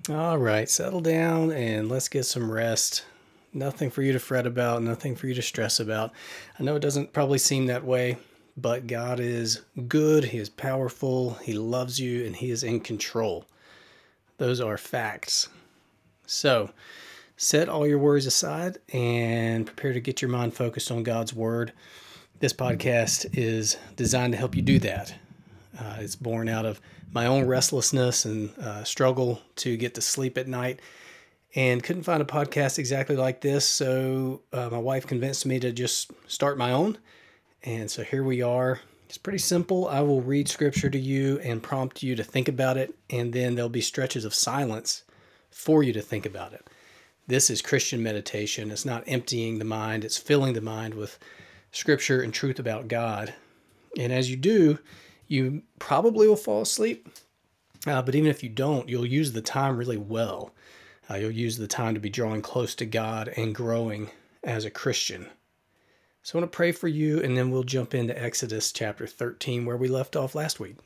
All right, settle down and let's get some rest. Nothing for you to fret about, nothing for you to stress about. I know it doesn't probably seem that way, but God is good, He is powerful, He loves you, and He is in control. Those are facts. So, set all your worries aside and prepare to get your mind focused on God's Word. This podcast is designed to help you do that. It's born out of my own restlessness and struggle to get to sleep at night, and couldn't find a podcast exactly like this. So my wife convinced me to just start my own. And so here we are. It's pretty simple. I will read scripture to you and prompt you to think about it. And then there'll be stretches of silence for you to think about it. This is Christian meditation. It's not emptying the mind, it's filling the mind with scripture and truth about God. And as you do, you probably will fall asleep. But even if you don't, you'll use the time really well. You'll use the time to be drawing close to God and growing as a Christian. So I want to pray for you, and then we'll jump into Exodus chapter 13, where we left off last week.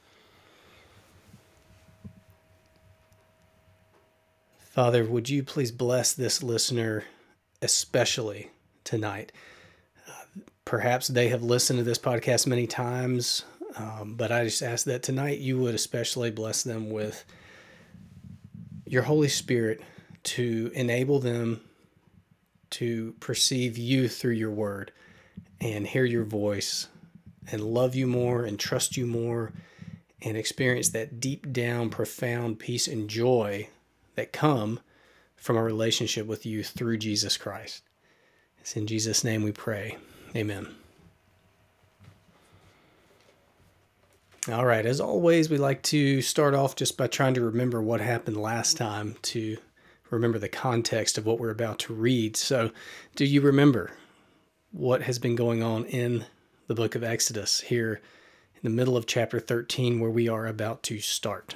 Father, would you please bless this listener, especially tonight? Perhaps they have listened to this podcast many times, but I just ask that tonight you would especially bless them with your Holy Spirit to enable them to perceive you through your word and hear your voice and love you more and trust you more and experience that deep down profound peace and joy that come from a relationship with you through Jesus Christ. It's in Jesus' name we pray. Amen. All right, as always, we like to start off just by trying to remember what happened last time, to remember the context of what we're about to read. So, do you remember what has been going on in the book of Exodus here in the middle of chapter 13, where we are about to start?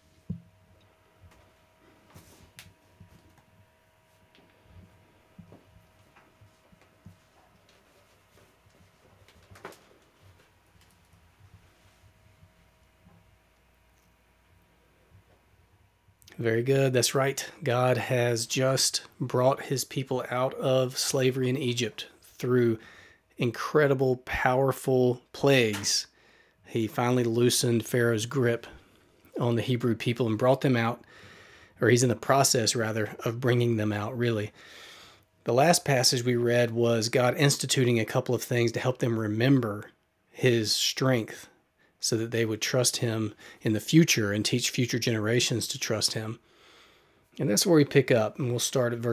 Very good. That's right. God has just brought his people out of slavery in Egypt through incredible, powerful plagues. He finally loosened Pharaoh's grip on the Hebrew people and brought them out, or he's in the process, rather, of bringing them out, really. The last passage we read was God instituting a couple of things to help them remember his strength, so that they would trust him in the future and teach future generations to trust him. And that's where we pick up, and we'll start at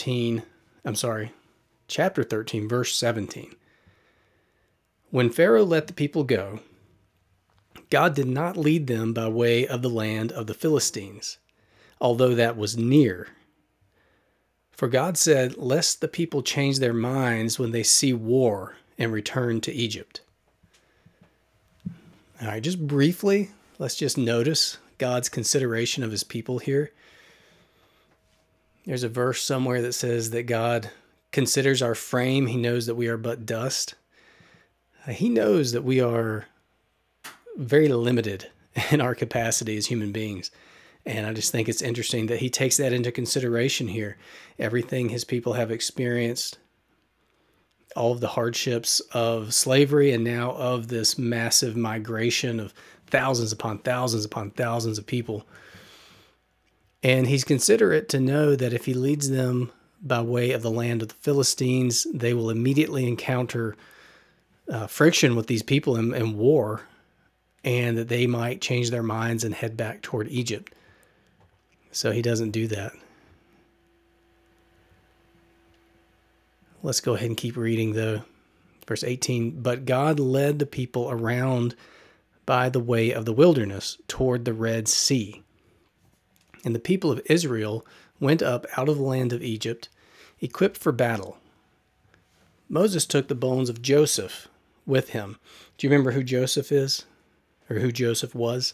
chapter 13, verse 17. When Pharaoh let the people go, God did not lead them by way of the land of the Philistines, although that was near. For God said, lest the people change their minds when they see war and return to Egypt. All right, just briefly, let's just notice God's consideration of his people here. There's a verse somewhere that says that God considers our frame. He knows that we are but dust. He knows that we are very limited in our capacity as human beings. And I just think it's interesting that he takes that into consideration here. Everything his people have experienced, all of the hardships of slavery, and now of this massive migration of thousands upon thousands upon thousands of people. And he's considerate to know that if he leads them by way of the land of the Philistines, they will immediately encounter friction with these people in war, and that they might change their minds and head back toward Egypt. So he doesn't do that. Let's go ahead and keep reading, though. Verse 18, but God led the people around by the way of the wilderness toward the Red Sea. And the people of Israel went up out of the land of Egypt, equipped for battle. Moses took the bones of Joseph with him. Do you remember who Joseph is? Or who Joseph was?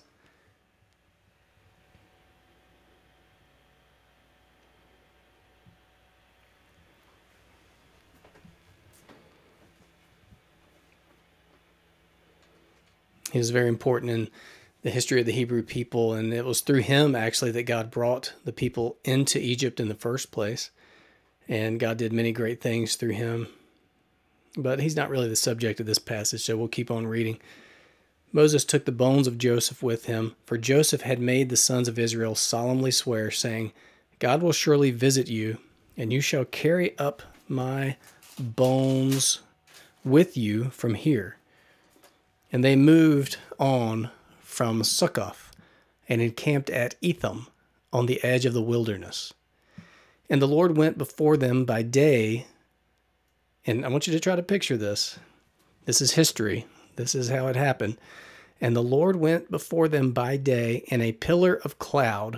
He was very important in the history of the Hebrew people, and it was through him actually that God brought the people into Egypt in the first place. And God did many great things through him. But he's not really the subject of this passage, so we'll keep on reading. Moses took the bones of Joseph with him, for Joseph had made the sons of Israel solemnly swear, saying, God will surely visit you, and you shall carry up my bones with you from here. And they moved on from Succoth and encamped at Etham on the edge of the wilderness. And the Lord went before them by day. And I want you to try to picture this. This is history. This is how it happened. And the Lord went before them by day in a pillar of cloud,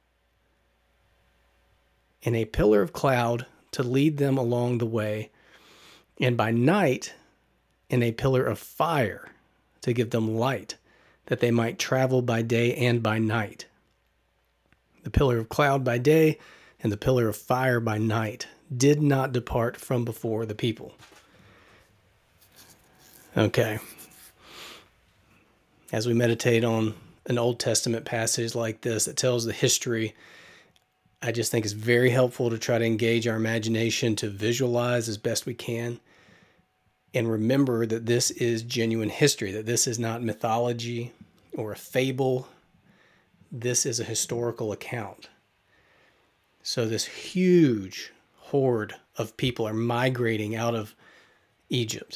to lead them along the way, and by night in a pillar of fire to give them light, that they might travel by day and by night. The pillar of cloud by day and the pillar of fire by night did not depart from before the people. Okay. As we meditate on an Old Testament passage like this that tells the history, I just think it's very helpful to try to engage our imagination to visualize as best we can and remember that this is genuine history, that this is not mythology or a fable. This is a historical account. So this huge horde of people are migrating out of Egypt.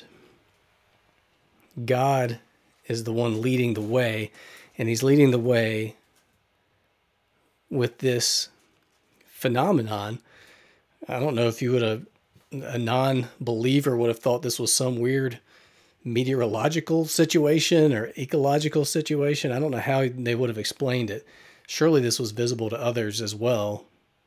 God is the one leading the way, and he's leading the way with this phenomenon. I don't know if you would have, a non-believer would have thought this was some weird meteorological situation or ecological situation. I don't know how they would have explained it. Surely this was visible to others as well.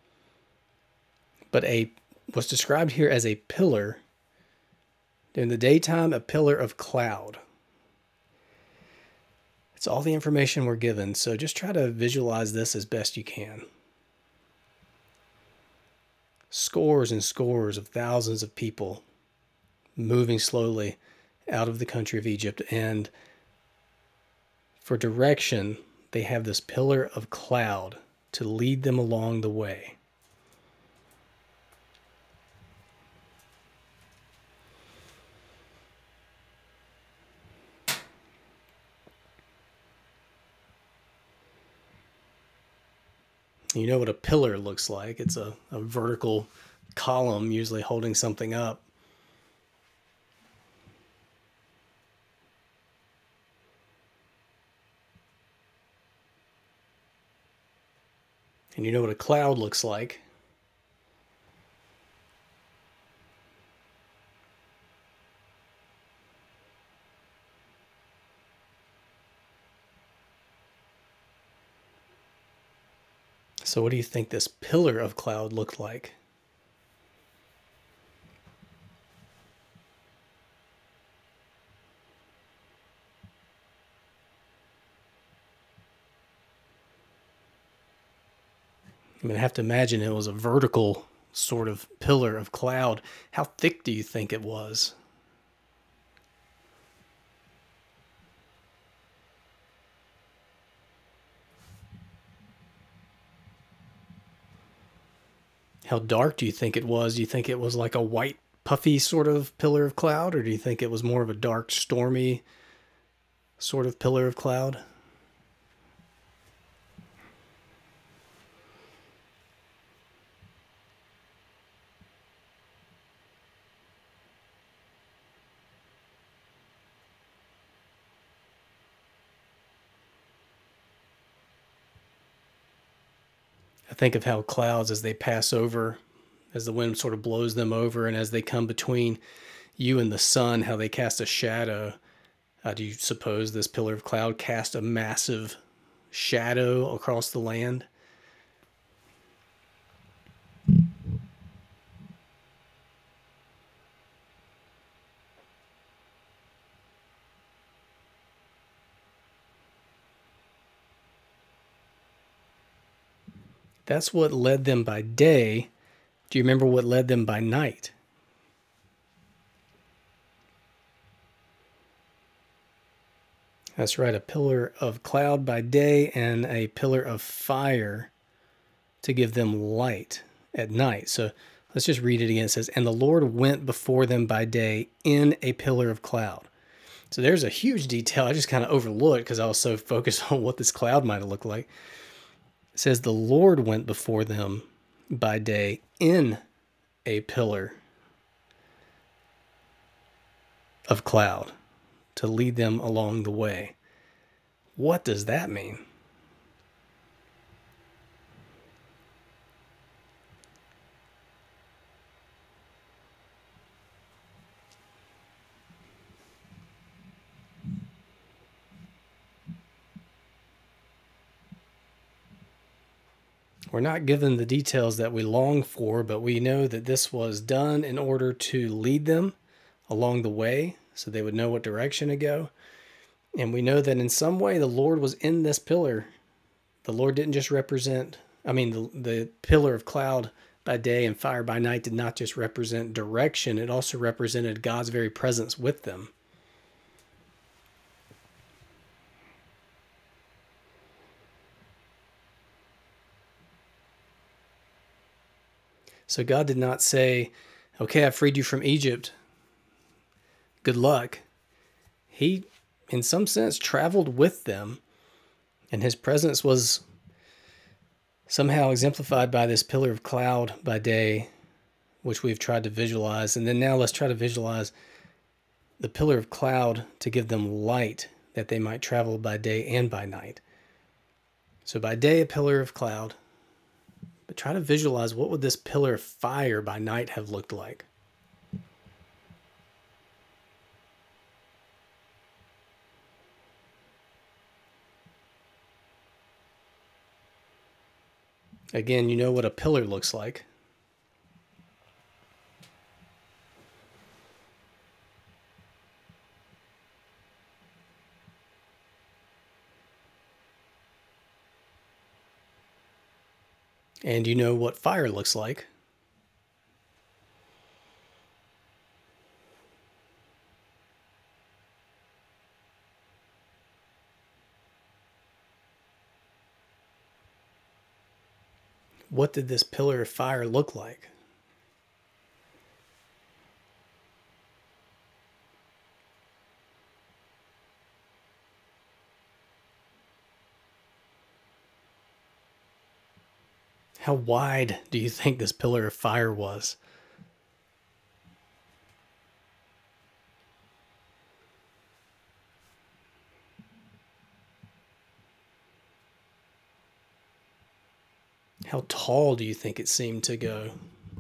But was described here as a pillar. In the daytime, a pillar of cloud. It's all the information we're given, so just try to visualize this as best you can. Scores and scores of thousands of people moving slowly out of the country of Egypt, and for direction, they have this pillar of cloud to lead them along the way. You know what a pillar looks like. It's a vertical column, usually holding something up. And you know what a cloud looks like. So what do you think this pillar of cloud looked like? I mean, I have to imagine it was a vertical sort of pillar of cloud. How thick do you think it was? How dark do you think it was? Do you think it was like a white, puffy sort of pillar of cloud, or do you think it was more of a dark, stormy sort of pillar of cloud? I think of how clouds, as they pass over, as the wind sort of blows them over, and as they come between you and the sun, how they cast a shadow. Do you suppose this pillar of cloud cast a massive shadow across the land? That's what led them by day. Do you remember what led them by night? That's right, a pillar of cloud by day and a pillar of fire to give them light at night. So let's just read it again. It says, and the Lord went before them by day in a pillar of cloud. So there's a huge detail I just kind of overlooked because I was so focused on what this cloud might have looked like. It says the Lord went before them by day in a pillar of cloud to lead them along the way. What does that mean? We're not given the details that we long for, but we know that this was done in order to lead them along the way so they would know what direction to go. And we know that in some way the Lord was in this pillar. The Lord didn't just represent, the pillar of cloud by day and fire by night did not just represent direction, it also represented God's very presence with them. So God did not say, okay, I freed you from Egypt. Good luck. He, in some sense, traveled with them, and his presence was somehow exemplified by this pillar of cloud by day, which we've tried to visualize. And then now let's try to visualize the pillar of cloud to give them light that they might travel by day and by night. So by day, a pillar of cloud. But try to visualize what would this pillar of fire by night have looked like. Again, you know what a pillar looks like. And you know what fire looks like. What did this pillar of fire look like? How wide do you think this pillar of fire was? How tall do you think it seemed to go?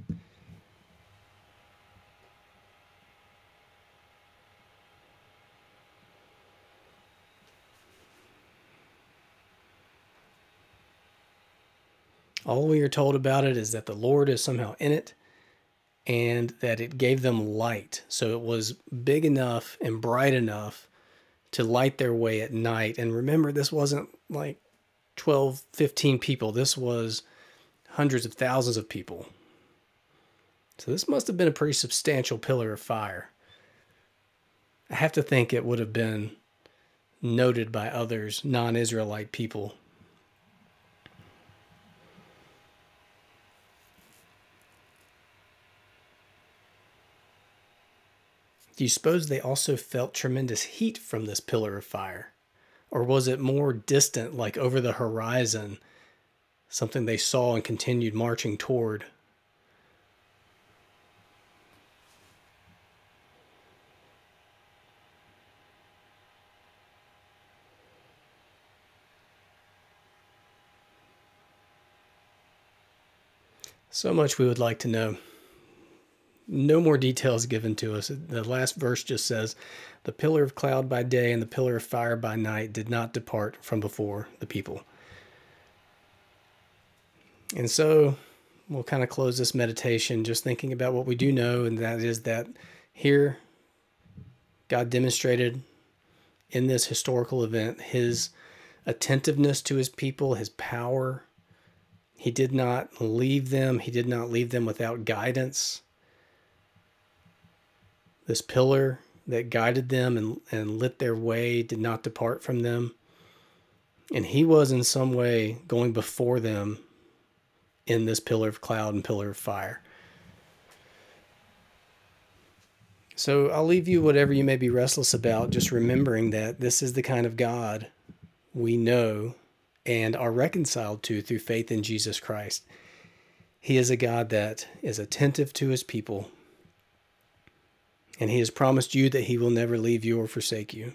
All we are told about it is that the Lord is somehow in it and that it gave them light. So it was big enough and bright enough to light their way at night. And remember, this wasn't like 12, 15 people. This was hundreds of thousands of people. So this must have been a pretty substantial pillar of fire. I have to think it would have been noted by others, non-Israelite people. Do you suppose they also felt tremendous heat from this pillar of fire? Or was it more distant, like over the horizon, something they saw and continued marching toward? So much we would like to know. No more details given to us. The last verse just says, the pillar of cloud by day and the pillar of fire by night did not depart from before the people. And so we'll kind of close this meditation just thinking about what we do know, and that is that here God demonstrated in this historical event his attentiveness to his people, his power. He did not leave them. He did not leave them without guidance. This pillar that guided them and lit their way, did not depart from them. And he was in some way going before them in this pillar of cloud and pillar of fire. So I'll leave you whatever you may be restless about, just remembering that this is the kind of God we know and are reconciled to through faith in Jesus Christ. He is a God that is attentive to his people, and he has promised you that he will never leave you or forsake you.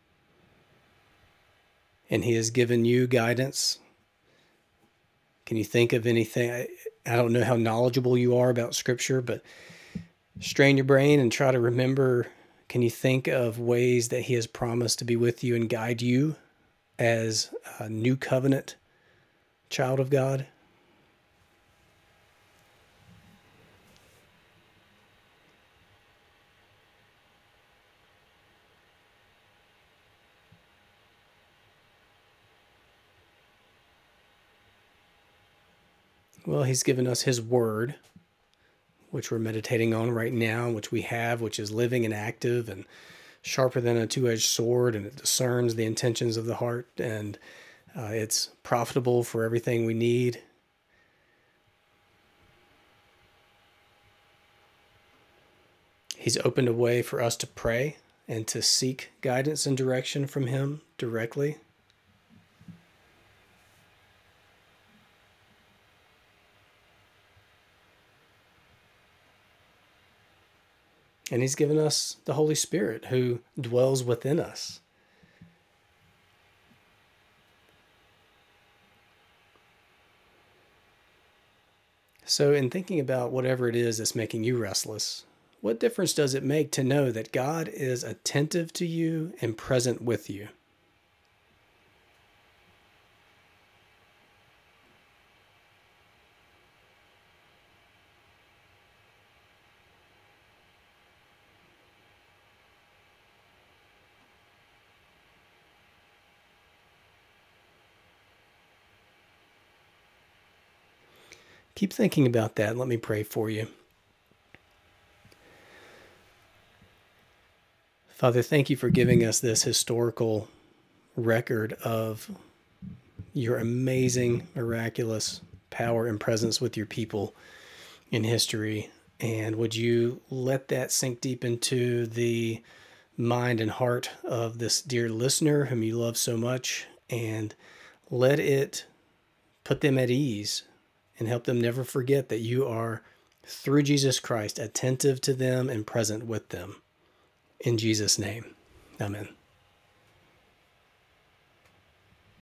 And he has given you guidance. Can you think of anything? I don't know how knowledgeable you are about Scripture, but strain your brain and try to remember. Can you think of ways that he has promised to be with you and guide you as a new covenant child of God? Well, he's given us his word, which we're meditating on right now, which we have, which is living and active and sharper than a two-edged sword, and it discerns the intentions of the heart, and it's profitable for everything we need. He's opened a way for us to pray and to seek guidance and direction from him directly. And he's given us the Holy Spirit who dwells within us. So in thinking about whatever it is that's making you restless, what difference does it make to know that God is attentive to you and present with you? Keep thinking about that. Let me pray for you. Father, thank you for giving us this historical record of your amazing, miraculous power and presence with your people in history. And would you let that sink deep into the mind and heart of this dear listener whom you love so much, and let it put them at ease and help them never forget that you are, through Jesus Christ, attentive to them and present with them. In Jesus' name, amen.